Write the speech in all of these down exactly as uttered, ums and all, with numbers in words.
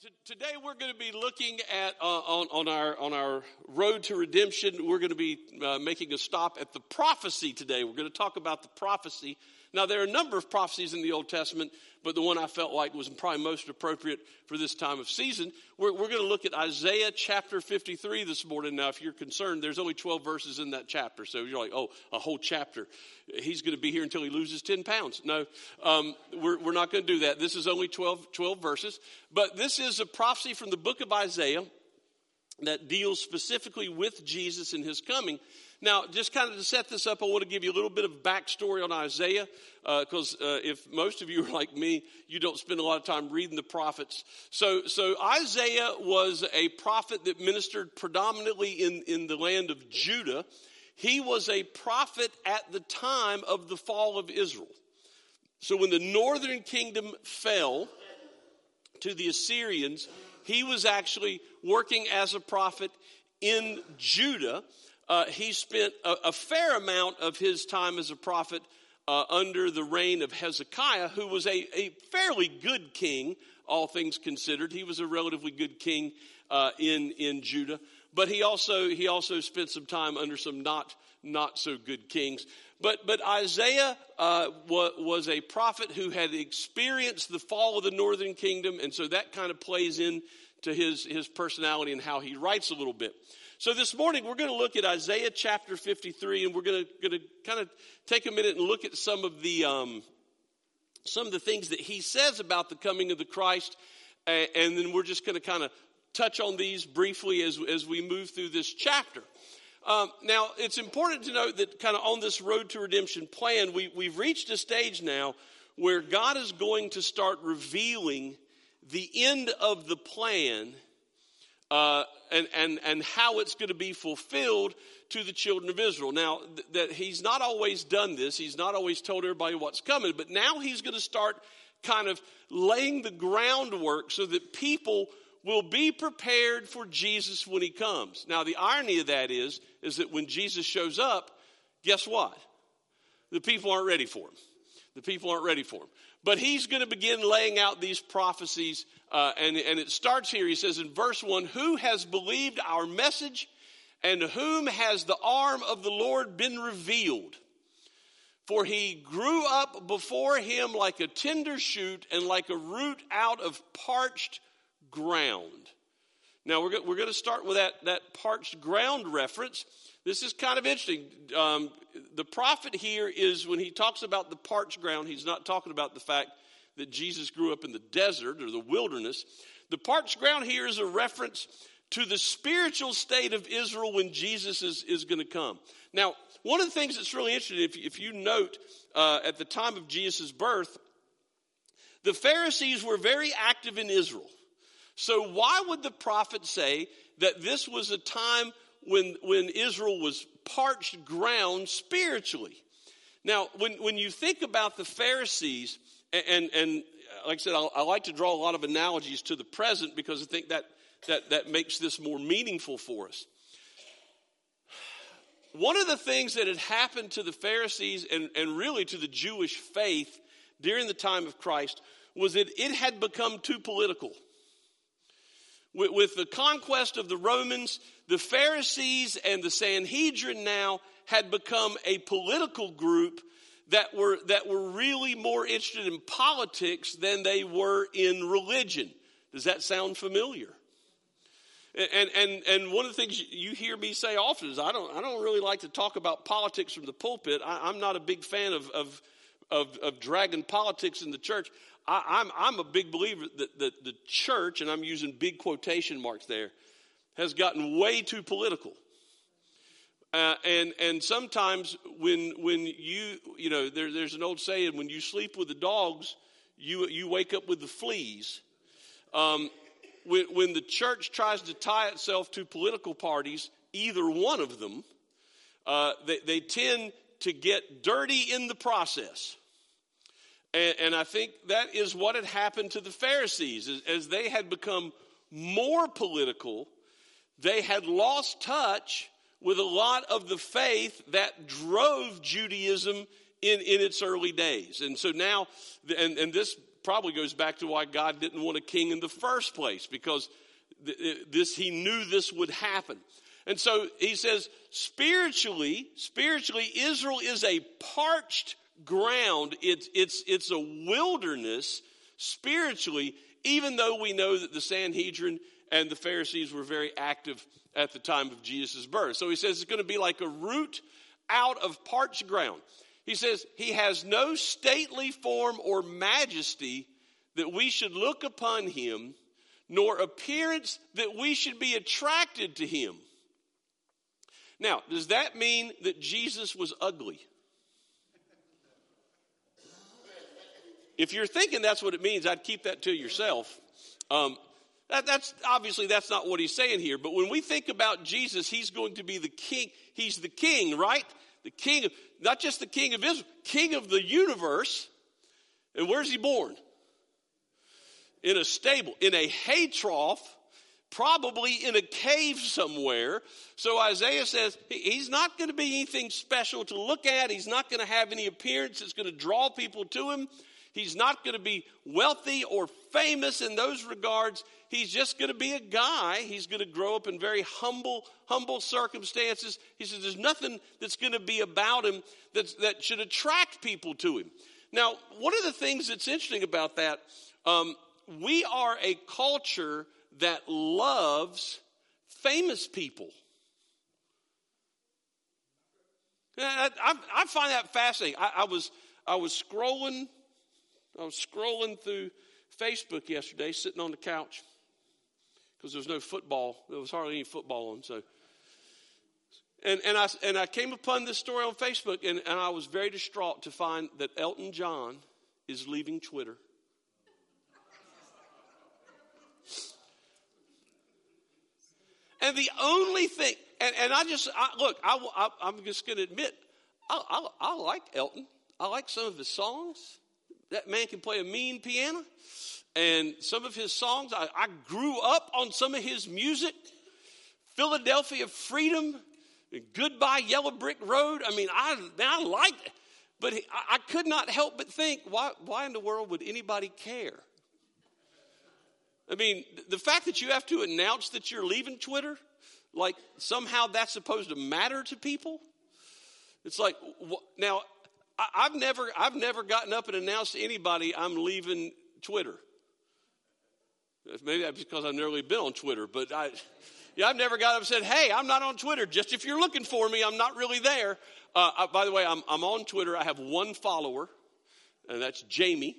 t- today we're going to be looking at uh, on, on our on our road to redemption. We're going to be uh, making a stop at the prophecy today. We're going to talk about the prophecy. Now, there are a number of prophecies in the Old Testament, but the one I felt like was probably most appropriate for this time of season. We're, we're going to look at Isaiah chapter fifty-three this morning. Now, if you're concerned, there's only twelve verses in that chapter. So you're like, oh, a whole chapter. He's going to be here until he loses ten pounds. No, um, we're, we're not going to do that. This is only twelve, twelve verses. But this is a prophecy from the book of Isaiah that deals specifically with Jesus and his coming. Now, just kind of to set this up, I want to give you a little bit of backstory on Isaiah, because uh, uh, if most of you are like me, you don't spend a lot of time reading the prophets. So, so Isaiah was a prophet that ministered predominantly in, in the land of Judah. He was a prophet at the time of the fall of Israel. So when the northern kingdom fell to the Assyrians, he was actually working as a prophet in Judah. Uh, he spent a, a fair amount of his time as a prophet uh, under the reign of Hezekiah, who was a, a fairly good king, all things considered. He was a relatively good king uh, in in Judah, but he also he also spent some time under some not not so good kings. But but Isaiah uh, was, was a prophet who had experienced the fall of the northern kingdom, and so that kind of plays in to his his personality and how he writes a little bit. So this morning we're going to look at Isaiah chapter fifty-three, and we're going to, going to kind of take a minute and look at some of the um, some of the things that he says about the coming of the Christ, and, and then we're just going to kind of touch on these briefly as as we move through this chapter. Um, now, it's important to note that kind of on this road to redemption plan, we we've reached a stage now where God is going to start revealing the end of the plan. Uh, and, and, and how it's going to be fulfilled to the children of Israel. Now, th- that he's not always done this. He's not always told everybody what's coming. But now he's going to start kind of laying the groundwork so that people will be prepared for Jesus when he comes. Now, the irony of that is, is that when Jesus shows up, guess what? The people aren't ready for him. The people aren't ready for him. But he's going to begin laying out these prophecies, uh, and, and it starts here. He says in verse one, who has believed our message, and to whom has the arm of the Lord been revealed? For he grew up before him like a tender shoot and like a root out of parched ground. Now, we're, go- we're going to start with that, that parched ground reference. This is kind of interesting. Um, the prophet here is, when he talks about the parched ground, he's not talking about the fact that Jesus grew up in the desert or the wilderness. The parched ground here is a reference to the spiritual state of Israel when Jesus is, is going to come. Now, one of the things that's really interesting, if, if you note, uh, at the time of Jesus' birth, the Pharisees were very active in Israel. So why would the prophet say that this was a time when when Israel was parched ground spiritually? Now, when, when you think about the Pharisees, and, and, and like I said, I, I like to draw a lot of analogies to the present because I think that, that, that makes this more meaningful for us. One of the things that had happened to the Pharisees and, and really to the Jewish faith during the time of Christ was that it had become too political. With, with the conquest of the Romans, the Pharisees and the Sanhedrin now had become a political group that were that were really more interested in politics than they were in religion. Does that sound familiar? And and and one of the things you hear me say often is I don't I don't really like to talk about politics from the pulpit. I, I'm not a big fan of of of, of dragging politics in the church. I, I'm I'm a big believer that, that the church, and I'm using big quotation marks there, has gotten way too political. Uh, and and sometimes when when you you know there, there's an old saying, when you sleep with the dogs, you you wake up with the fleas. Um, when when the church tries to tie itself to political parties, either one of them, uh, they they tend to get dirty in the process. And, and I think that is what had happened to the Pharisees. As, as they had become more political, they had lost touch with a lot of the faith that drove Judaism in, in its early days. And so now, and, and this probably goes back to why God didn't want a king in the first place, because this, he knew this would happen. And so he says, spiritually, spiritually, Israel is a parched ground. It's, it's, it's a wilderness spiritually, even though we know that the Sanhedrin and the Pharisees were very active at the time of Jesus' birth. So he says it's going to be like a root out of parched ground. He says he has no stately form or majesty that we should look upon him, nor appearance that we should be attracted to him. Now, does that mean that Jesus was ugly? If you're thinking that's what it means, I'd keep that to yourself. Um, that, that's obviously that's not what he's saying here. But when we think about Jesus, he's going to be the king. He's the king, right? The king of, not just the king of Israel, king of the universe. And where's he born? In a stable, in a hay trough, probably in a cave somewhere. So Isaiah says he's not going to be anything special to look at. He's not going to have any appearance that's going to draw people to him. He's not going to be wealthy or famous in those regards. He's just going to be a guy. He's going to grow up in very humble, humble circumstances. He says there's nothing that's going to be about him that's, that should attract people to him. Now, one of the things that's interesting about that, um, we are a culture that loves famous people. I, I, I find that fascinating. I, I was I was scrolling, I was scrolling through Facebook yesterday, sitting on the couch, because there was no football. There was hardly any football on. So, and and I and I came upon this story on Facebook, and, and I was very distraught to find that Elton John is leaving Twitter. And the only thing, and, and I just, I, look, I, I, I'm just going to admit, I, I, I like Elton. I like some of his songs. That man can play a mean piano. And some of his songs, I, I grew up on some of his music. Philadelphia Freedom, Goodbye Yellow Brick Road. I mean, I, I liked it. But he, I, I could not help but think, why, why in the world would anybody care? I mean, the fact that you have to announce that you're leaving Twitter, like somehow that's supposed to matter to people. It's like, now, I've never, I've never gotten up and announced to anybody I'm leaving Twitter. Maybe that's because I've never really been on Twitter, but I, yeah, I've never got up and said, hey, I'm not on Twitter. Just if you're looking for me, I'm not really there. Uh, I, by the way, I'm, I'm on Twitter. I have one follower, and that's Jamie.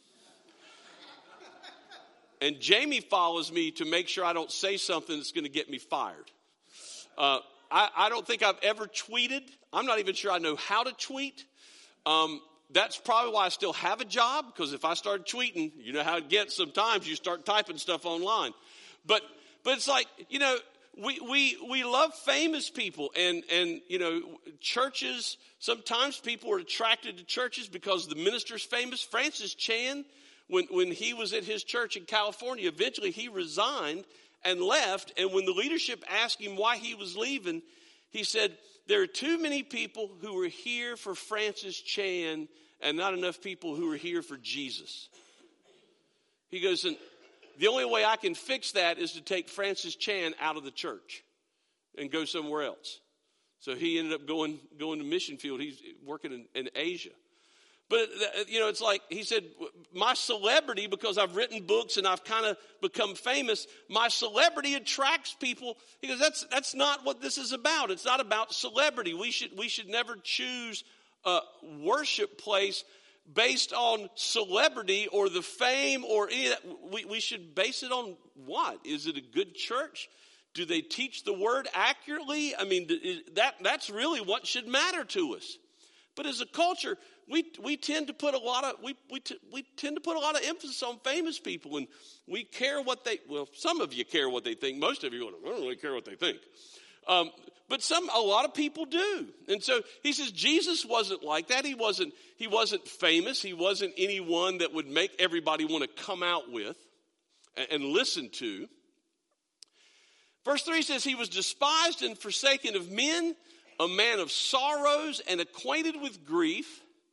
And Jamie follows me to make sure I don't say something that's going to get me fired. Uh, I, I don't think I've ever tweeted. I'm not even sure I know how to tweet. Um, that's probably why I still have a job, because if I started tweeting, you know how it gets sometimes. You start typing stuff online. But but it's like, you know, we we we love famous people. And, and you know, churches, sometimes people are attracted to churches because the minister's famous. Francis Chan, When when he was at his church in California, eventually he resigned and left. And when the leadership asked him why he was leaving, he said, there are too many people who are here for Francis Chan and not enough people who are here for Jesus. He goes, and the only way I can fix that is to take Francis Chan out of the church and go somewhere else. So he ended up going, going to mission field. He's working in, in Asia. But, you know, it's like he said, my celebrity, because I've written books and I've kind of become famous, my celebrity attracts people. He goes, that's that's not what this is about. It's not about celebrity. We should we should never choose a worship place based on celebrity or the fame or any of that. We, we should base it on what? Is it a good church? Do they teach the word accurately? I mean, that that's really what should matter to us. But as a culture, we we tend to put a lot of we we t- we tend to put a lot of emphasis on famous people, and we care what they. Well, some of you care what they think. Most of you don't, I don't really care what they think. Um, but some a lot of people do, and so he says Jesus wasn't like that. He wasn't he wasn't famous. He wasn't anyone that would make everybody want to come out with and, and listen to. Verse three says he was despised and forsaken of men, a man of sorrows and acquainted with grief.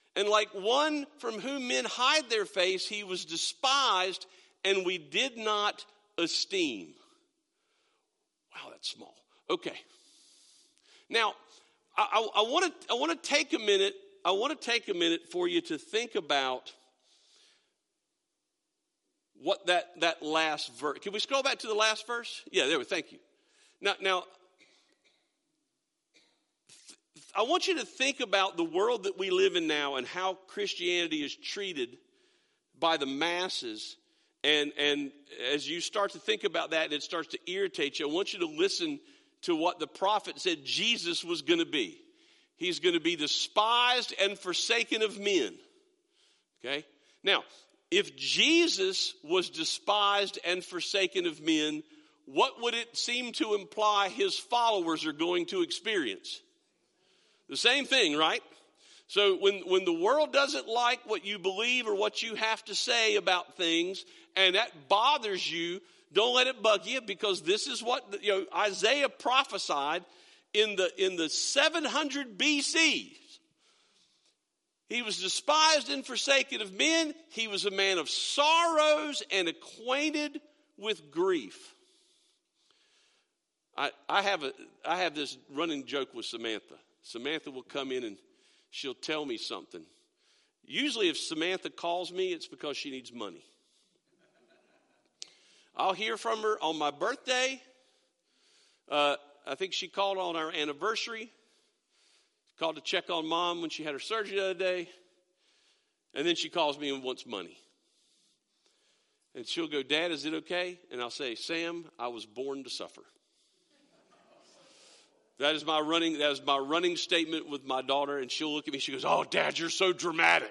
And like one from whom men hide their face, he was despised, and we did not esteem. Wow, that's small. Okay. Now, I, I, I want to I want to take a minute. I want to take a minute for you to think about what that, that last verse. Can we scroll back to the last verse? Yeah, there we go. Thank you. Now, now, I want you to think about the world that we live in now and how Christianity is treated by the masses. And, and as you start to think about that and it starts to irritate you, I want you to listen to what the prophet said Jesus was going to be. He's going to be despised and forsaken of men. Okay? Now, if Jesus was despised and forsaken of men, what would it seem to imply his followers are going to experience? The same thing, right? So when, when the world doesn't like what you believe or what you have to say about things, and that bothers you, don't let it bug you, because this is what, you know, Isaiah prophesied in the in the seven hundred B C. He was despised and forsaken of men. He was a man of sorrows and acquainted with grief. I, I have a I have this running joke with Samantha. Samantha will come in and she'll tell me something. Usually if Samantha calls me, it's because she needs money. I'll hear from her on my birthday. Uh, I think she called on our anniversary. Called to check on Mom when she had her surgery the other day. And then she calls me and wants money. And she'll go, Dad, is it okay? And I'll say, Sam, I was born to suffer. That is my running, that is my running statement with my daughter. And she'll look at me, she goes, oh, Dad, you're so dramatic.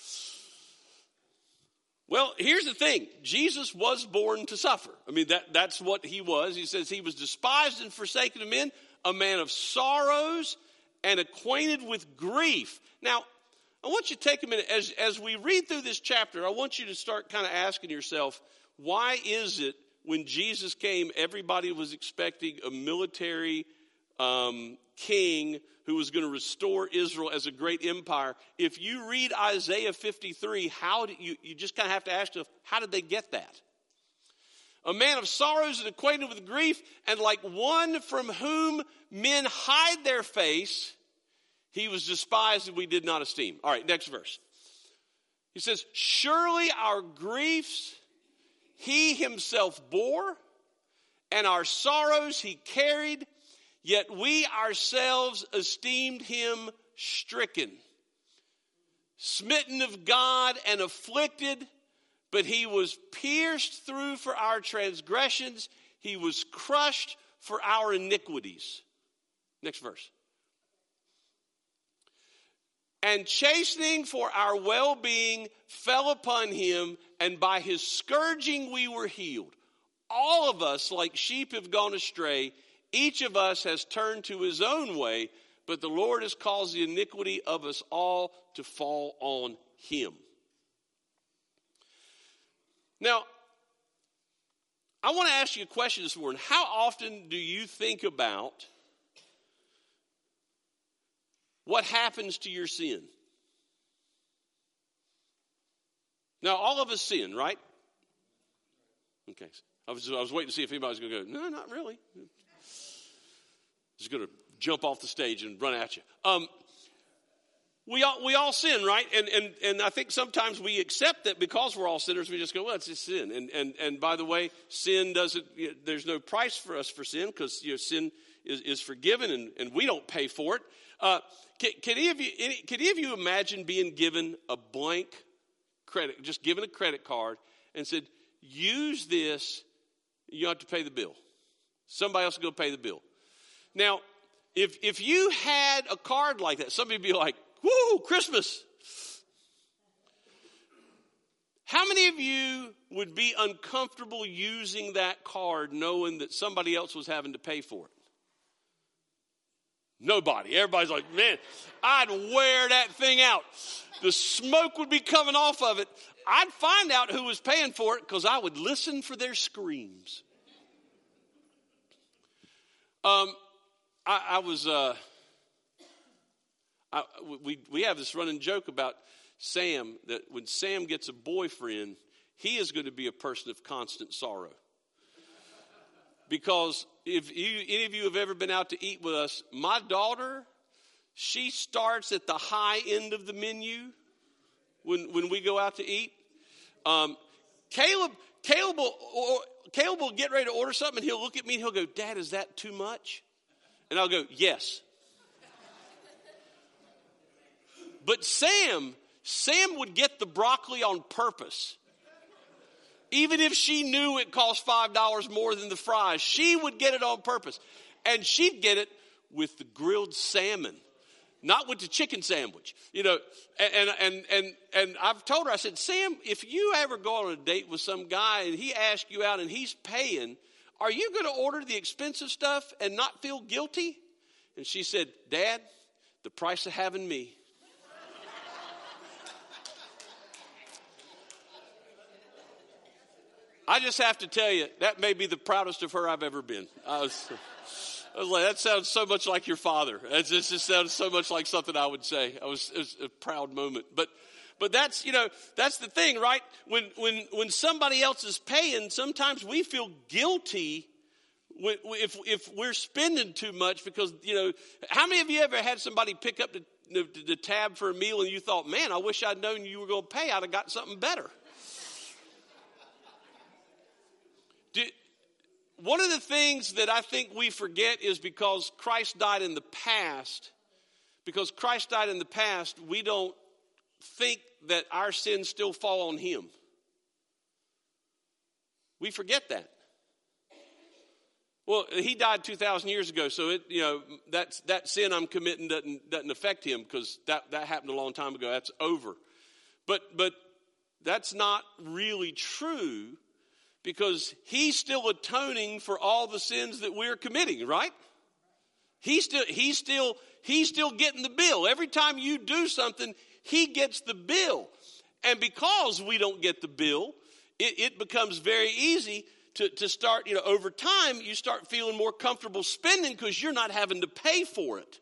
Well, here's the thing. Jesus was born to suffer. I mean, that, that's what he was. He says he was despised and forsaken of men, a man of sorrows and acquainted with grief. Now, I want you to take a minute. As, as we read through this chapter, I want you to start kind of asking yourself, why is it when Jesus came, everybody was expecting a military um, king who was going to restore Israel as a great empire? If you read Isaiah fifty-three, how do you, you just kind of have to ask yourself, how did they get that? A man of sorrows and acquainted with grief, and like one from whom men hide their face, he was despised and we did not esteem. All right, next verse. He says, surely our griefs he himself bore, and our sorrows he carried, yet we ourselves esteemed him stricken, smitten of God and afflicted, but he was pierced through for our transgressions. He was crushed for our iniquities. Next verse. And chastening for our well-being fell upon him, and by his scourging we were healed. All of us, like sheep, have gone astray. Each of us has turned to his own way, but the Lord has caused the iniquity of us all to fall on him. Now, I want to ask you a question this morning. How often do you think about what happens to your sin? Now, all of us sin, right? Okay. I was, I was waiting to see if anybody was going to go, no, not really. Just going to jump off the stage and run at you. Um, we all we all sin, right? And and and I think sometimes we accept that because we're all sinners, we just go, well, it's just sin. And and and by the way, sin doesn't. You know, there's no price for us for sin, because you know sin is, is forgiven, and, and we don't pay for it. Uh, can, can any of you any, can any of you imagine being given a blank credit, just given a credit card, and said, use this, you have to pay the bill. Somebody else is going to pay the bill. Now, if if you had a card like that, somebody would be like, woo, Christmas. How many of you would be uncomfortable using that card knowing that somebody else was having to pay for it? Nobody. Everybody's like, man, I'd wear that thing out. The smoke would be coming off of it. I'd find out who was paying for it because I would listen for their screams. Um, I, I was, uh, I, we, we have this running joke about Sam, that when Sam gets a boyfriend, he is going to be a person of constant sorrow. Because if you, any of you have ever been out to eat with us, my daughter, she starts at the high end of the menu when when we go out to eat. Um, Caleb, Caleb will, or, Caleb will get ready to order something, and he'll look at me and he'll go, "Dad, is that too much?" And I'll go, "Yes." But Sam, Sam would get the broccoli on purpose. Even if she knew it cost five dollars more than the fries, she would get it on purpose. And she'd get it with the grilled salmon, not with the chicken sandwich. You know, and and and and I've told her, I said, "Sam, if you ever go on a date with some guy and he asks you out and he's paying, are you going to order the expensive stuff and not feel guilty?" And she said, "Dad, the price of having me." I just have to tell you, that may be the proudest of her I've ever been. I was, I was like, that sounds so much like your father. It just, just sounds so much like something I would say. I was, it was a proud moment. But but that's, you know, that's the thing, right? When when when somebody else is paying, sometimes we feel guilty when, if if we're spending too much because, you know, how many of you ever had somebody pick up the, the, the tab for a meal and you thought, "Man, I wish I'd known you were going to pay. I'd have got something better." Did, one of the things that I think we forget is because Christ died in the past, because Christ died in the past, we don't think that our sins still fall on him. We forget that. Well, he died two thousand years ago, so it, you know, that's, that sin I'm committing doesn't, doesn't affect him because that, that happened a long time ago. That's over. But, but that's not really true. Because he's still atoning for all the sins that we're committing, right? He's still, he's still, he's still getting the bill. Every time you do something, he gets the bill. And because we don't get the bill, it, it becomes very easy to, to start, you know, over time, you start feeling more comfortable spending because you're not having to pay for it.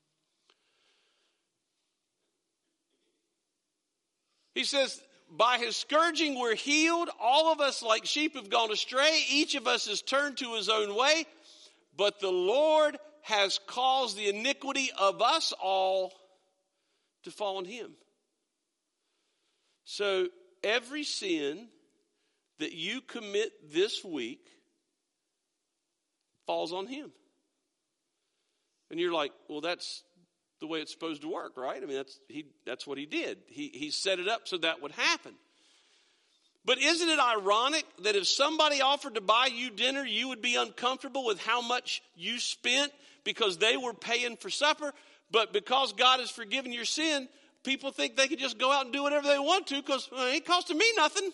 He says, "By his scourging we're healed. All of us like sheep have gone astray. Each of us has turned to his own way. But the Lord has caused the iniquity of us all to fall on him." So every sin that you commit this week falls on him. And you're like, "Well, that's the way it's supposed to work, right?" I mean, that's he. That's what he did. He he set it up so that would happen. But isn't it ironic that if somebody offered to buy you dinner, you would be uncomfortable with how much you spent because they were paying for supper, but because God has forgiven your sin, people think they can just go out and do whatever they want to because well, it ain't costing me nothing.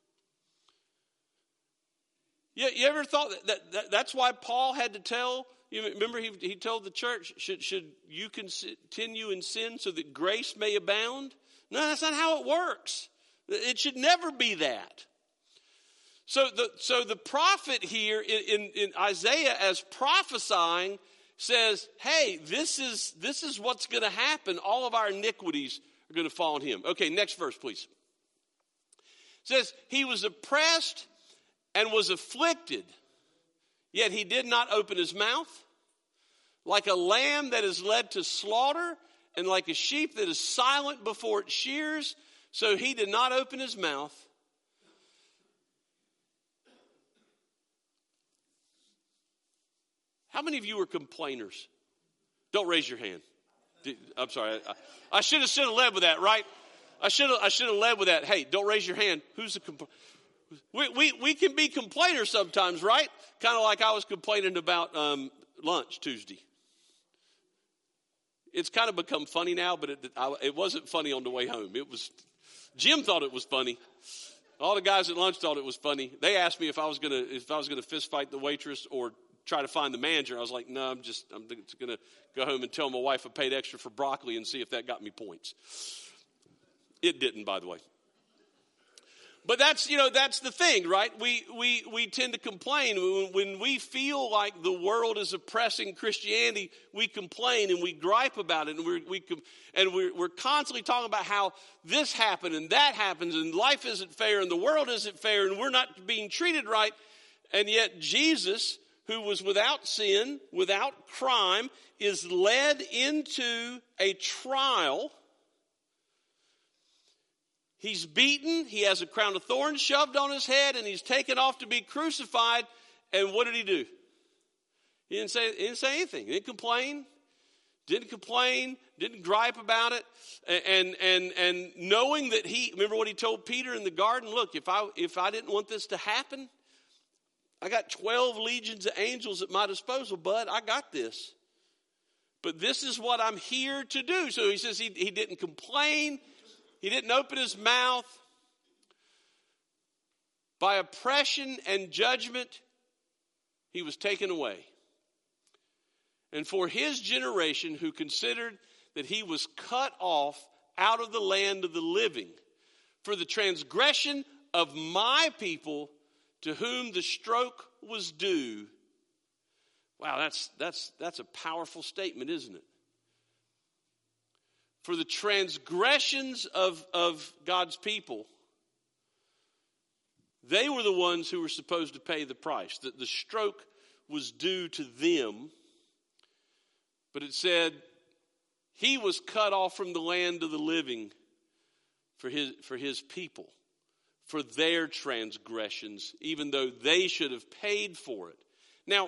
You, you ever thought that, that, that that's why Paul had to tell, you remember he, he told the church, should, should you continue in sin so that grace may abound? No, that's not how it works. It should never be that. So the, so the prophet here in, in, in Isaiah, as prophesying, says, hey, this is, this is what's going to happen. All of our iniquities are going to fall on him. Okay, next verse, please. It says, he was oppressed and was afflicted, yet he did not open his mouth. Like a lamb that is led to slaughter, and like a sheep that is silent before its shears, so he did not open his mouth. How many of you are complainers? Don't raise your hand. I'm sorry. I, I should have should have led with that, right? I should have I should have led with that. Hey, don't raise your hand. Who's a complainer? We, we we can be complainers sometimes, right? Kind of like I was complaining about um, lunch Tuesday. It's kind of become funny now, but it, I, it wasn't funny on the way home. It was, Jim thought it was funny. All the guys at lunch thought it was funny. They asked me if I was gonna if I was gonna fist fight the waitress or try to find the manager. I was like, no, I'm just I'm just gonna go home and tell my wife I paid extra for broccoli and see if that got me points. It didn't, by the way. But that's, you know, that's the thing, right? We we we tend to complain. When, when we feel like the world is oppressing Christianity, we complain and we gripe about it. And, we're, we and we're, we're constantly talking about how this happened and that happens and life isn't fair and the world isn't fair and we're not being treated right. And yet Jesus, who was without sin, without crime, is led into a trial. He's beaten, he has a crown of thorns shoved on his head, and he's taken off to be crucified. And what did he do? He didn't say, he didn't say anything. He didn't complain. Didn't complain. Didn't gripe about it. And and and knowing that he, remember what he told Peter in the garden? Look, if I if I didn't want this to happen, I got twelve legions of angels at my disposal, bud. I got this. But this is what I'm here to do. So he says he, he didn't complain. He didn't open his mouth. By oppression and judgment, he was taken away. And for his generation, who considered that he was cut off out of the land of the living, for the transgression of my people to whom the stroke was due. Wow, that's that's that's a powerful statement, isn't it? For the transgressions of, of God's people, they were the ones who were supposed to pay the price. That the stroke was due to them. But it said he was cut off from the land of the living for his, for his people, for their transgressions, even though they should have paid for it. Now,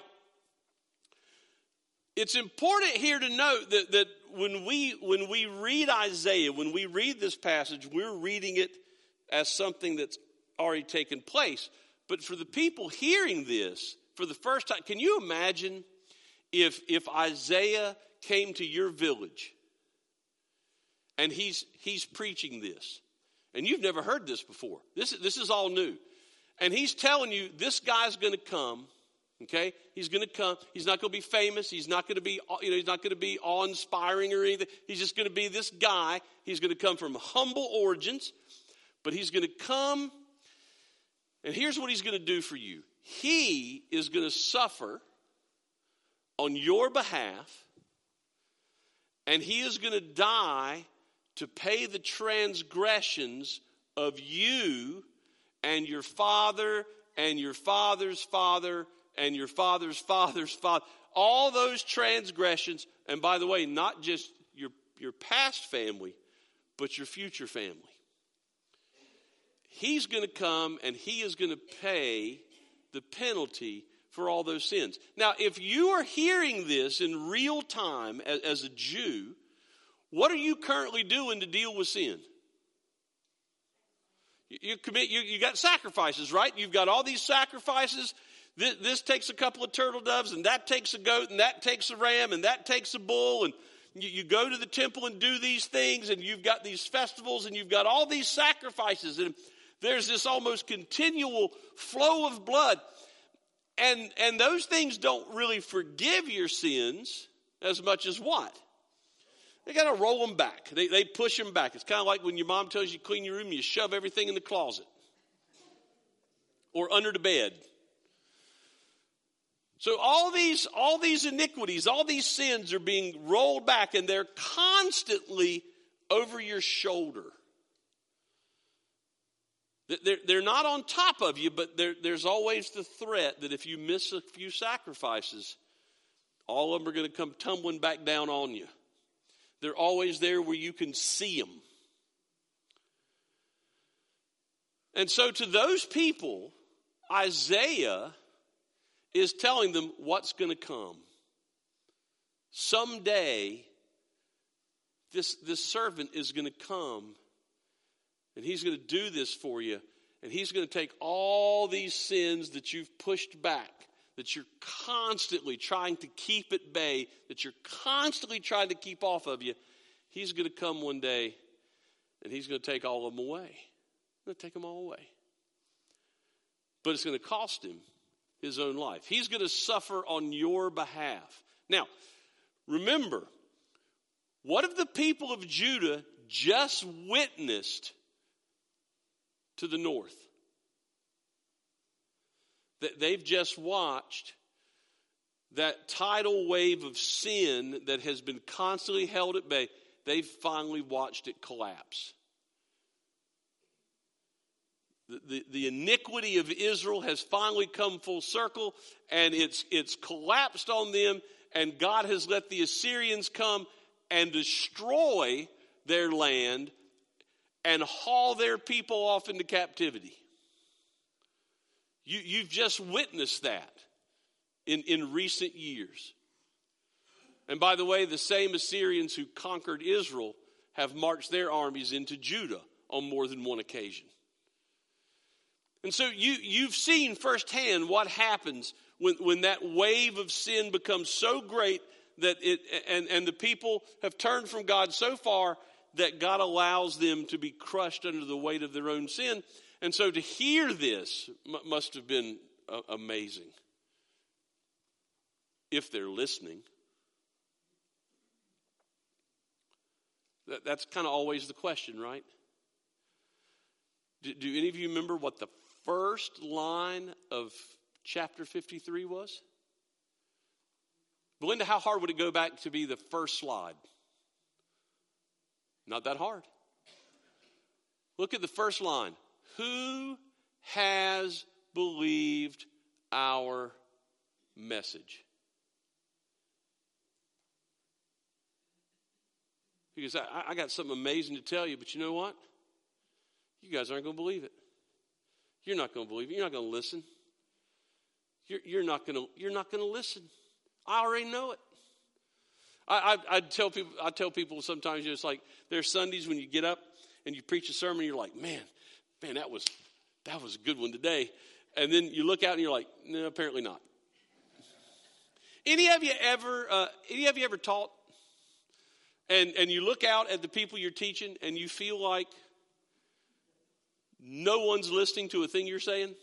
it's important here to note that, that when we when we read Isaiah, when we read this passage, we're reading it as something that's already taken place. But for the people hearing this for the first time, can you imagine if if Isaiah came to your village and he's he's preaching this, and you've never heard this before. This, this is all new. And he's telling you this guy's going to come. Okay, he's going to come. He's not going to be famous. He's not going to be, you know, he's not going to be awe-inspiring or anything. He's just going to be this guy. He's going to come from humble origins, but he's going to come. And here's what he's going to do for you. He is going to suffer on your behalf, and he is going to die to pay the transgressions of you and your father and your father's father and your father's father's father, all those transgressions. And by the way, not just your, your past family, but your future family. He's going to come and he is going to pay the penalty for all those sins. Now, if you are hearing this in real time as, as a Jew, what are you currently doing to deal with sin? You, you commit. You, you got sacrifices, right? You've got all these sacrifices. This, this takes a couple of turtle doves, and that takes a goat, and that takes a ram, and that takes a bull, and you, you go to the temple and do these things, and you've got these festivals, and you've got all these sacrifices, and there's this almost continual flow of blood. And, and those things don't really forgive your sins as much as what? They got to roll them back. They, they push them back. It's kind of like when your mom tells you to clean your room, you shove everything in the closet or under the bed. So all these, all these iniquities, all these sins are being rolled back, and they're constantly over your shoulder. They're, they're not on top of you, but there's always the threat that if you miss a few sacrifices, all of them are going to come tumbling back down on you. They're always there where you can see them. And so to those people, Isaiah is telling them what's going to come. Someday, this, this servant is going to come, and he's going to do this for you, and he's going to take all these sins that you've pushed back, that you're constantly trying to keep at bay, that you're constantly trying to keep off of you. He's going to come one day, and he's going to take all of them away. He's going to take them all away. But it's going to cost him his own life. He's going to suffer on your behalf. Now, remember, what if the people of Judah just witnessed to the north. That they've just watched that tidal wave of sin that has been constantly held at bay. They've finally watched it collapse. The, the, the iniquity of Israel has finally come full circle, and it's it's collapsed on them, and God has let the Assyrians come and destroy their land and haul their people off into captivity. You, you've just witnessed that in, in recent years. And by the way, the same Assyrians who conquered Israel have marched their armies into Judah on more than one occasion. And so you, you've seen firsthand what happens when, when that wave of sin becomes so great that it and, and the people have turned from God so far that God allows them to be crushed under the weight of their own sin. And so to hear this m- must have been uh, amazing. If they're listening. That, that's kind of always the question, right? Do, do any of you remember what the first line of chapter fifty-three was? Belinda, how hard would it go back to be the first slide? Not that hard. Look at the first line. Who has believed our message? Because I, I got something amazing to tell you, but you know what? You guys aren't going to believe it. You're not going to believe it. You're not going to listen. You're, you're not going to. You're not going to listen. I already know it. I, I, I tell people. I tell people sometimes, it's like there's Sundays when you get up and you preach a sermon. You're like, man, man, that was that was a good one today. And then you look out and you're like, no, apparently not. Any of you ever? Uh, any of you ever taught? And and you look out at the people you're teaching and you feel like no one's listening to a thing you're saying?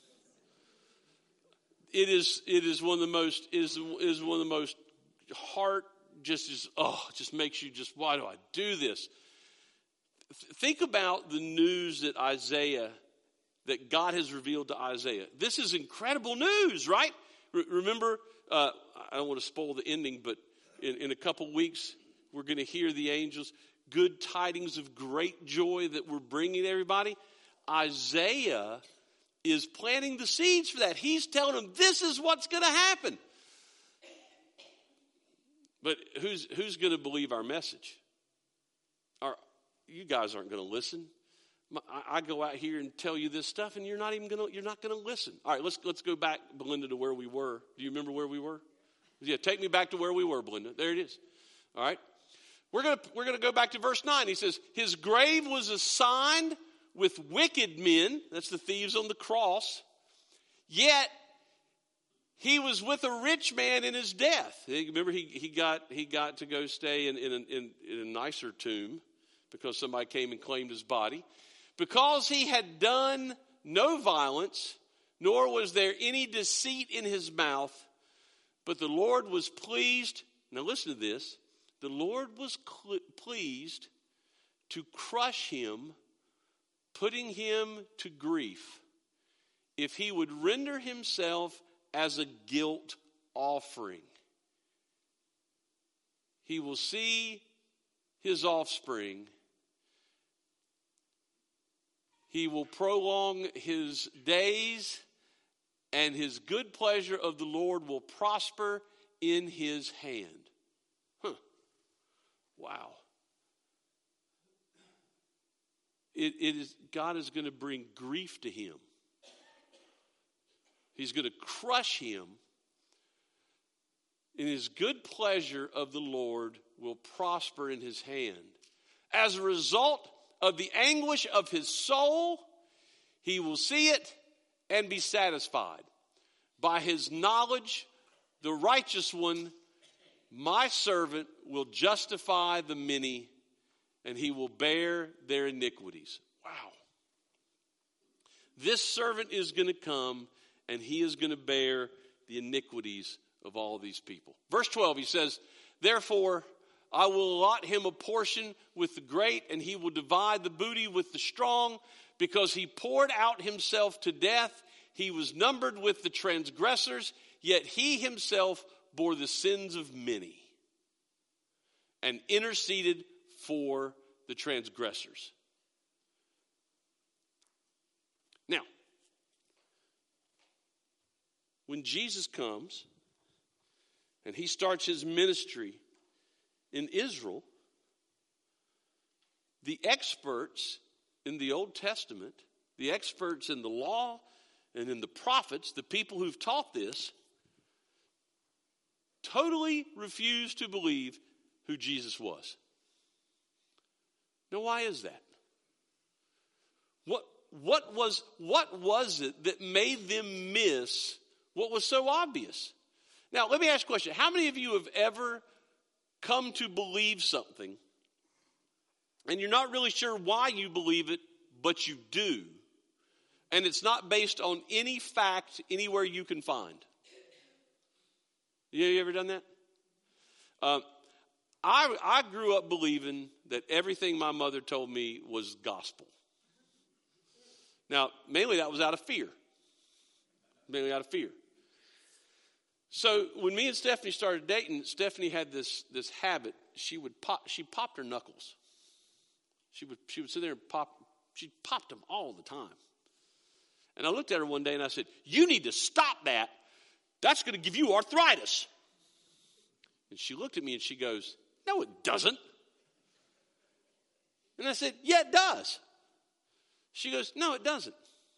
It is it is one of the most is is one of the most heart just is oh just makes you just why do I do this? Think about the news that Isaiah that God has revealed to Isaiah. This is incredible news, right? Re- remember, uh, I don't want to spoil the ending, but in, in a couple weeks we're going to hear the angels good tidings of great joy that we're bringing to everybody. Isaiah is planting the seeds for that. He's telling them this is what's going to happen. But who's who's going to believe our message? Our, you guys aren't going to listen. I, I go out here and tell you this stuff, and you're not even going to you're not going to listen. All right, let's let's go back, Belinda, to where we were. Do you remember where we were? Yeah, take me back to where we were, Belinda. There it is. All right, we're gonna we're gonna go back to verse nine. He says, "His grave was assigned with wicked men," that's the thieves on the cross, "yet he was with a rich man in his death." Remember, he, he got he got to go stay in, in, in, in a nicer tomb because somebody came and claimed his body. "Because he had done no violence, nor was there any deceit in his mouth, but the Lord was pleased," now listen to this, "the Lord was cl- pleased to crush him, putting him to grief, if he would render himself as a guilt offering. He will see his offspring. He will prolong his days, and his good pleasure of the Lord will prosper in his hand." Huh. Wow. It, it is God is going to bring grief to him. He's going to crush him. And his good pleasure of the Lord will prosper in his hand. As a result of the anguish of his soul, he will see it and be satisfied. By his knowledge, the righteous one, my servant, will justify the many, and he will bear their iniquities. Wow. This servant is going to come, and he is going to bear the iniquities of all these people. Verse twelve, he says, "Therefore, I will allot him a portion with the great, and he will divide the booty with the strong, because he poured out himself to death. He was numbered with the transgressors, yet he himself bore the sins of many and interceded for the transgressors. Now, when Jesus comes and he starts his ministry in Israel, the experts in the Old Testament, the experts in the law and in the prophets, the people who've taught this, totally refused to believe who Jesus was. Now, why is that? What, what was, what was it that made them miss what was so obvious? Now, let me ask you a question. How many of you have ever come to believe something and you're not really sure why you believe it, but you do, and it's not based on any fact anywhere you can find? You ever done that? Um, I, I grew up believing that everything my mother told me was gospel. Now, mainly that was out of fear. Mainly out of fear. So when me and Stephanie started dating, Stephanie had this, this habit. She would pop, she popped her knuckles. She would, she would sit there and pop, she popped them all the time. And I looked at her one day and I said, "You need to stop that. That's going to give you arthritis." And she looked at me and she goes, "No, it doesn't." And I said, "Yeah, it does." She goes, "No, it doesn't."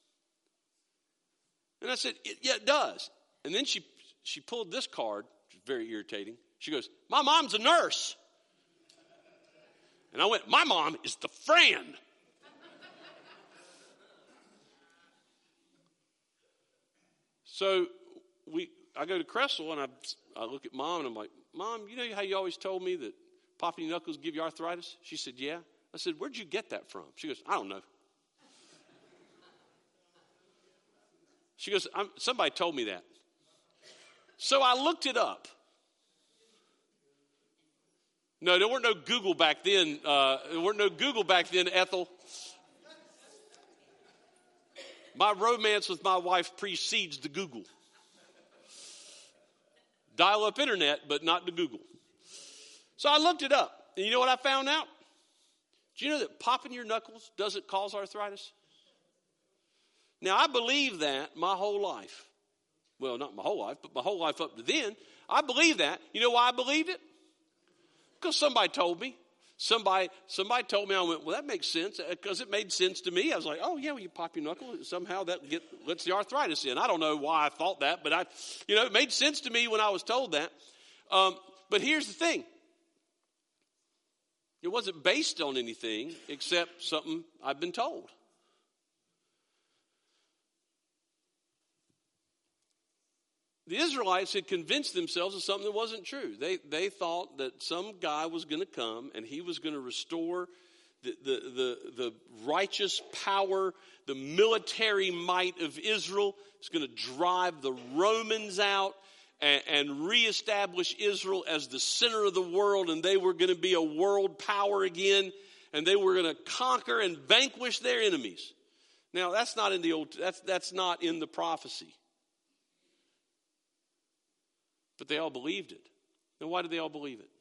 And I said, "Yeah, it does." And then she she pulled this card, which was very irritating. She goes, "My mom's a nurse." And I went, "My mom is the friend." So we, I go to Cressel and I, I look at Mom and I'm like, "Mom, you know how you always told me that popping your knuckles give you arthritis?" She said, "Yeah." I said, "Where'd you get that from?" She goes, "I don't know." She goes, I'm, "Somebody told me that." So I looked it up. No, there weren't no Google back then. Uh, there weren't no Google back then, Ethel. My romance with my wife precedes the Google. Dial-up internet, but not the Google. So I looked it up. And you know what I found out? Do you know that popping your knuckles doesn't cause arthritis? Now, I believe that my whole life. Well, not my whole life, but my whole life up to then. I believe that. You know why I believed it? Because somebody told me. Somebody somebody told me. I went, "Well, that makes sense," because it made sense to me. I was like, "Oh, yeah, well, you pop your knuckle. Somehow that get, lets the arthritis in." I don't know why I thought that, but I, you know, it made sense to me when I was told that. Um, but here's the thing. It wasn't based on anything except something I've been told. The Israelites had convinced themselves of something that wasn't true. They they thought that some guy was going to come and he was going to restore the, the, the, the righteous power, the military might of Israel. He's going to drive the Romans out and, and reestablish Israel as the center of the world, and they were going to be a world power again, and they were going to conquer and vanquish their enemies. Now, that's not in the old. That's that's not in the prophecy. But they all believed it. Now, why did they all believe it?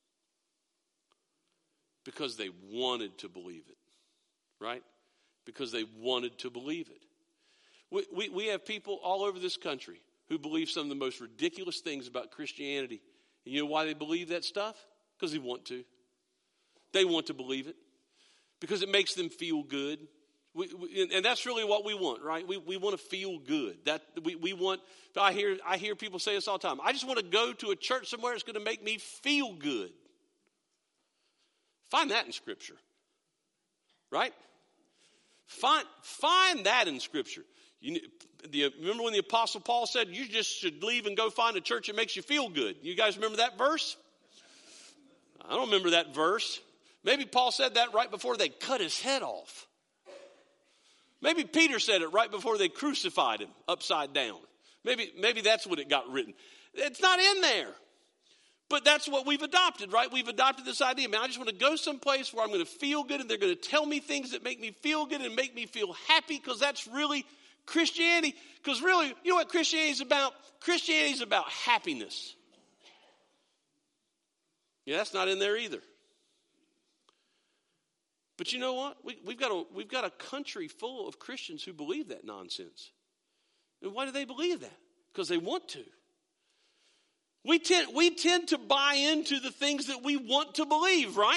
Because they wanted to believe it, right? Because they wanted to believe it. We, we, we have people all over this country who believe some of the most ridiculous things about Christianity. And you know why they believe that stuff? Because they want to. They want to believe it. Because it makes them feel good. We, we, and that's really what we want, right? We we want to feel good. That we, we want. I hear I hear people say this all the time. I just want to go to a church somewhere that's going to make me feel good. Find that in Scripture, right? Find find that in Scripture. You, the, remember when the Apostle Paul said you just should leave and go find a church that makes you feel good? You guys remember that verse? I don't remember that verse. Maybe Paul said that right before they cut his head off. Maybe Peter said it right before they crucified him upside down. Maybe, maybe that's when it got written. It's not in there. But that's what we've adopted, right? We've adopted this idea. Man, I just want to go someplace where I'm going to feel good and they're going to tell me things that make me feel good and make me feel happy, because that's really Christianity. Because really, you know what Christianity is about? Christianity is about happiness. Yeah, that's not in there either. But you know what? We, we've got a, we've got a country full of Christians who believe that nonsense. And why do they believe that? Because they want to. We tend, we tend to buy into the things that we want to believe, right?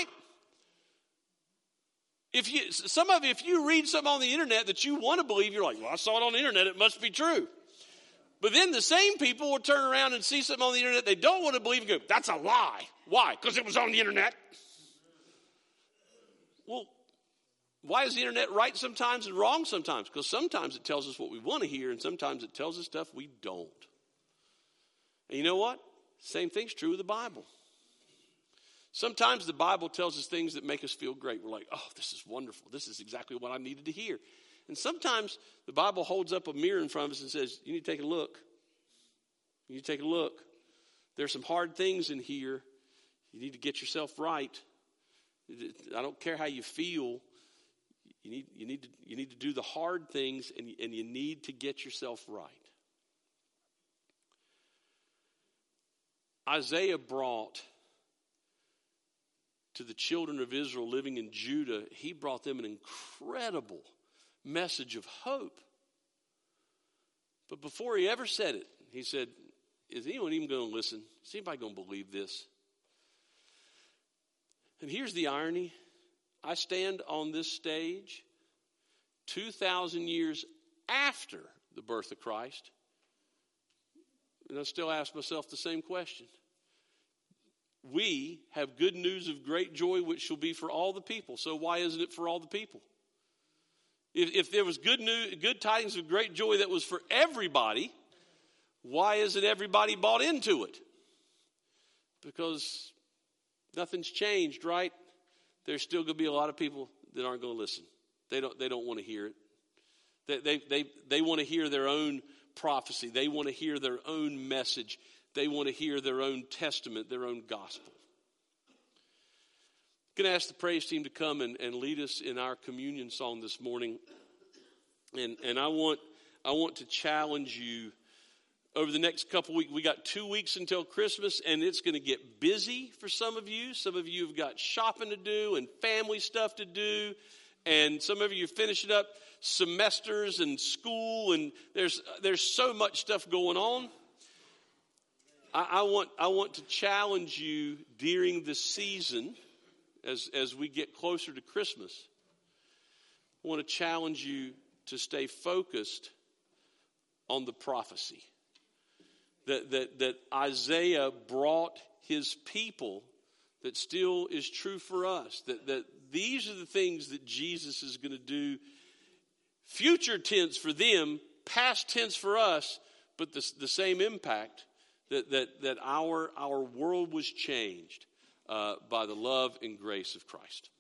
If you, some of you, if you read something on the internet that you want to believe, you're like, well, I saw it on the internet, it must be true. But then the same people will turn around and see something on the internet they don't want to believe and go, that's a lie. Why? Because it was on the internet. Well, why is the internet right sometimes and wrong sometimes? Because sometimes it tells us what we want to hear, and sometimes it tells us stuff we don't. And you know what? Same thing's true of the Bible. Sometimes the Bible tells us things that make us feel great. We're like, oh, this is wonderful. This is exactly what I needed to hear. And sometimes the Bible holds up a mirror in front of us and says, you need to take a look. You need to take a look. There's some hard things in here. You need to get yourself right. I don't care how you feel. You need, you need, to, you need to do the hard things, and, and you need to get yourself right. Isaiah brought to the children of Israel living in Judah, he brought them an incredible message of hope. But before he ever said it, he said, is anyone even going to listen? Is anybody going to believe this? And here's the irony. I stand on this stage two thousand years after the birth of Christ, and I still ask myself the same question. We have good news of great joy, which shall be for all the people. So why isn't it for all the people? If, if there was good news, good tidings of great joy that was for everybody, why isn't everybody bought into it? Because nothing's changed, right? There's still going to be a lot of people that aren't going to listen. They don't. They don't want to hear it. They they they, they want to hear their own prophecy. They want to hear their own message. They want to hear their own testament, their own gospel. I'm going to ask the praise team to come and, and lead us in our communion song this morning. And and I want I want to challenge you over the next couple weeks. We got two weeks until Christmas, and it's going to get busy for some of you. Some of you have got shopping to do and family stuff to do. And some of you are finishing up semesters and school, and there's there's so much stuff going on. I, I want I want to challenge you during the season, as as we get closer to Christmas. I want to challenge you to stay focused on the prophecy that that that Isaiah brought his people, that still is true for us. That that these are the things that Jesus is going to do. Future tense for them, past tense for us, but the, the same impact, that that that our our world was changed uh, by the love and grace of Christ.